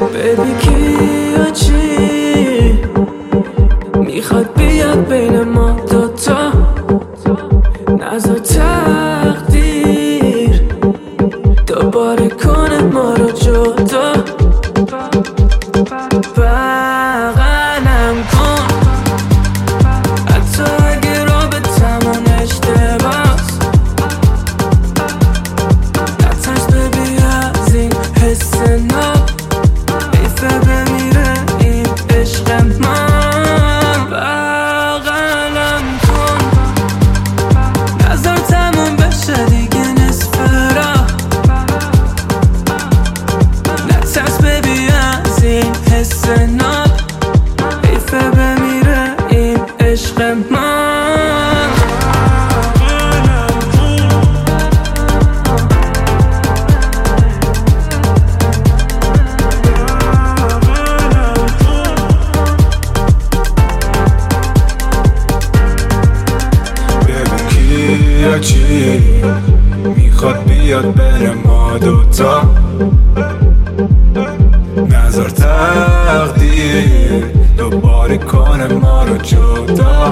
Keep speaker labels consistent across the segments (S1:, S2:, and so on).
S1: ببی کیا چی میخواد بیاد بین ما دوتا، نذار تقدیر دوباره کنه ما رو جدا. بغلم کن حتی اگه رابطمون اشتباس، نترس ببی از این حس ناب، حیفه بمیره این عشق من. بغلم کن نظر تموم بشه دیگه نصف راه، نترس ببی از این حس ناب، حیفه بمیره این عشق من.
S2: یا چی میخواد بیاد بین ما دوتا، نذار تقدیر دوباره کنه ما رو جدا.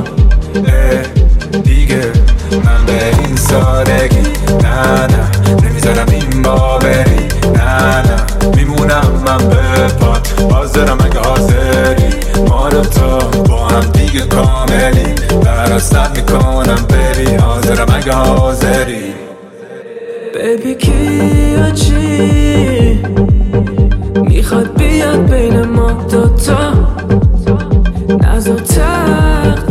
S2: دیگه من به این سادگی نه نمیذارم این باوری، نه میمونم من به پات، حاضرم اگه حاضری ما دوتا با هم دیگه کاملی، درستت میکنم ببی، حاضرم اگه حاضری.
S1: ببی کیا چی میخواد بیاد بین ما دوتا، نذار